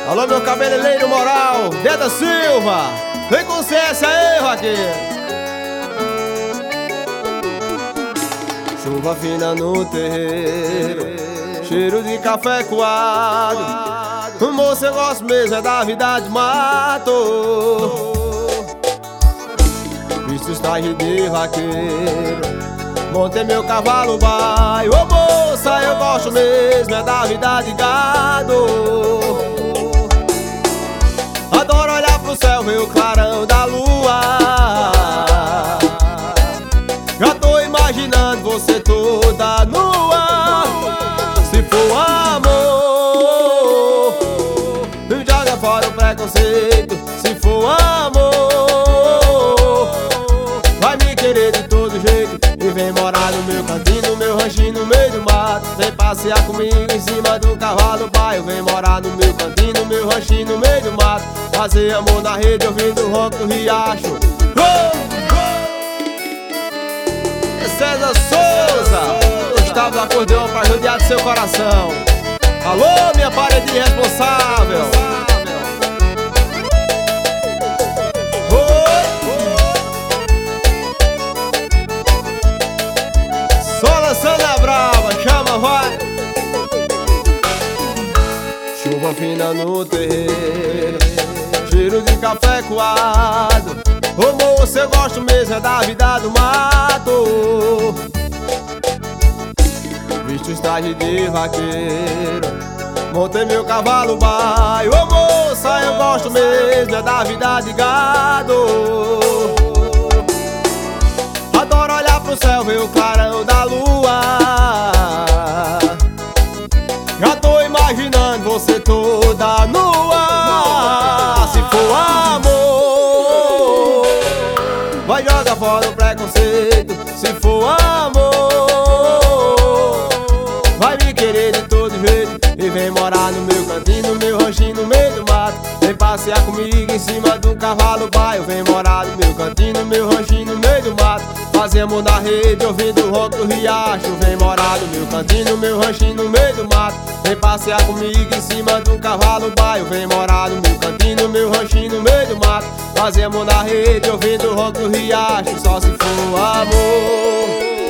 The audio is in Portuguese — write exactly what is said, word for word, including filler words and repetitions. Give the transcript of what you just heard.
Alô, meu cabeleireiro moral, Deda Silva. Vem com ciência aí, vaqueiro. Chuva fina no terreiro, cheiro de café coado. Moço, eu gosto mesmo é da vida de mato. Visto os trajes de vaqueiro, montei meu cavalo baio. Ô moça, eu gosto mesmo é da vida de gado. Adoro olhar pro céu, ver o clarão da lua. Já tô imaginando você toda nua. Se for amor, joga fora o preconceito. Se for amor, vai me querer de todo jeito. E vem morar no meu cantinho, no meu ranchinho, no meio do mato. Vem passear comigo em cima do cavalo baio. Vem morar no meu cantinho, no meu ranchinho, no meio do mato. Fazer amor na rede ouvindo o ronco do riacho. Oh! César Souza, Gustavo do acordeão pra judiar do seu coração. Alô, minha parede irresponsável. Só lançando a brava, chama, vai. Chuva fina no terreiro, cheiro de café coado. Ô moço, eu gosto mesmo é da vida do mato. Visto os trajes de vaqueiro, montei meu cavalo baio. Ô moça, eu gosto mesmo é da vida de gado. Adoro olhar pro céu, ver o clarão da lua. Já tô imaginando você toda nua. Se for amor, vai jogar fora o preconceito. Se for amor, vai me querer de todo jeito. E vem morar no meu cantinho, no meu ranchinho, no meio do mato. Vem passear comigo em cima do cavalo baio. Vem morar no meu cantinho, no meu ranchinho, no meio do mato. Fazer amor na rede ouvindo o ronco do riacho. Vem morar no meu cantinho, no meu ranchinho, no meio do mato. Vem passear comigo em cima do cavalo baio. Vem morar no meu cantinho, no meu ranchinho, no meio do mato. Fazer amor na rede ouvindo o ronco do riacho. Só se for amor.